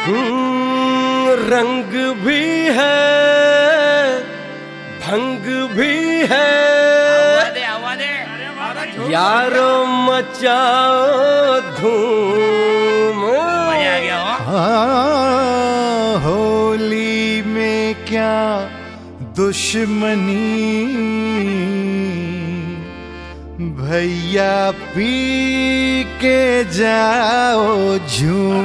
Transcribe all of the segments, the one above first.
रंग भी है भंग भी है यारो मचाओ धूम। होली में क्या दुश्मनी भैया पी के जाओ झूम।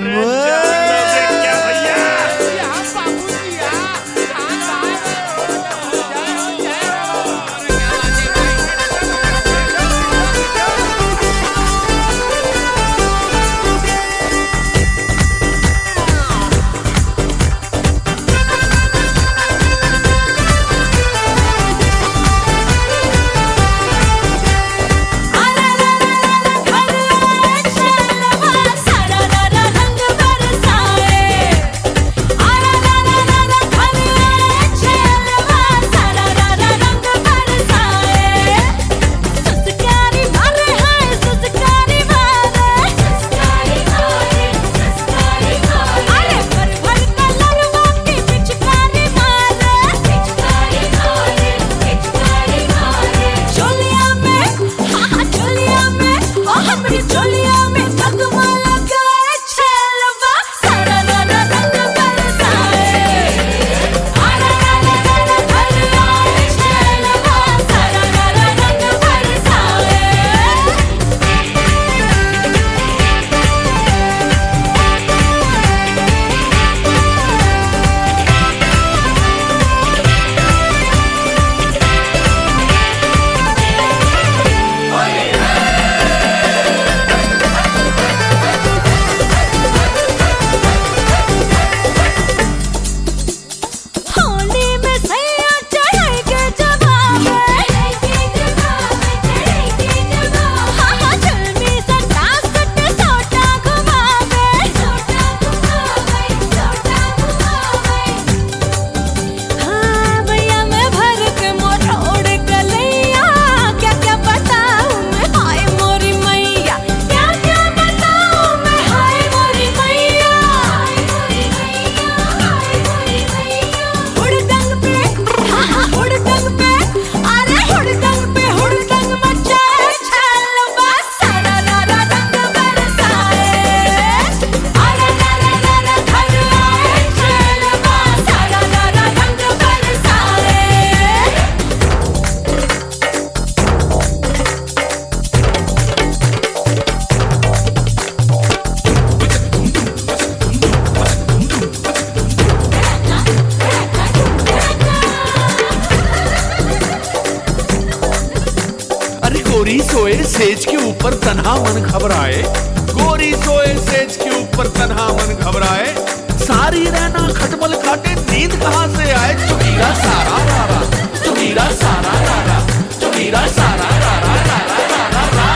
गोरी सोए सेज के ऊपर तन्हा मन घबराए, गोरी सोए सेज के ऊपर तन्हा मन घबराए, सारी रहना खटमल खाटे नींद कहाँ से आए। चुगीरा सारा रारा, चुगीरा सारा रारा, चुगीरा सारा रारा रारा रारा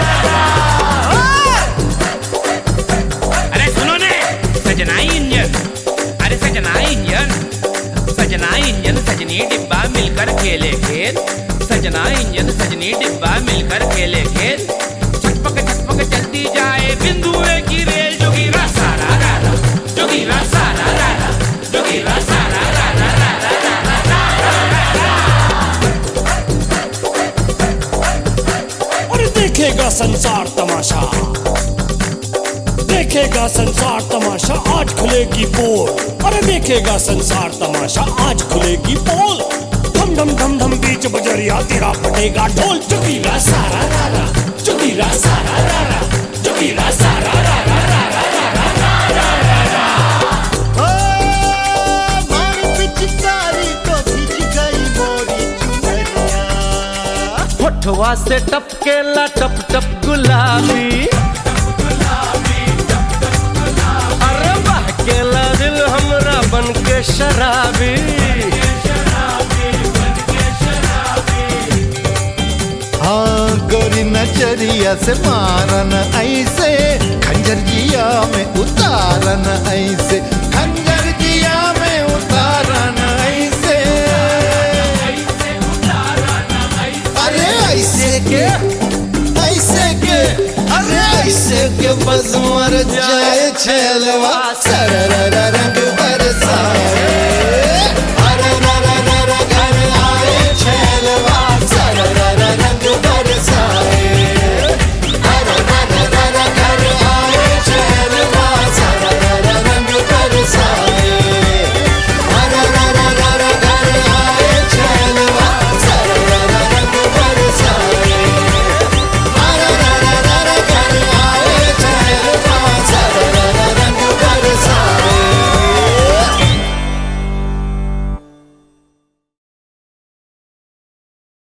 रारा। अरे सुनो ने सजना इंजन, अरे सजना इंजन, सजना इंजन सजनी डिब्बा मिलकर खेले खेल, सजना इंजन सजनी डिब्बा मिलकर खेले खेल, छटपक चलती जाए बिंदु की रेल। जोगीरा सारा रारा, जोगीरा सारा रारा, जोगीरा सारा रारा रारा रारा। और देखेगा संसार तमाशा, देखेगा संसार तमाशा, आज खुलेगी पोल। अरे देखेगा संसार तमाशा, आज खुलेगी पोल। धम धम धम धम बीच बजरिया तेरा फटेगा ढोल। जोगीरा सारा रारा, जोगीरा सारा रारा, जोगीरा सारा रारा रारा रारा रारा। मार पिचकारी को भीज गई मोरी चुनरिया, होठवा से टपकेला टप टप गुलाबी, अरे बहकेला दिल हमरा बन के शराबी। हाँ गोरी नजरिया से मारन ऐसे, खंजर जिया में उतारन ऐसे, खंजर जिया में उतारन ऐसे। अरे ऐसे के, ऐसे के, अरे ऐसे के बस मर जाए छेलवा।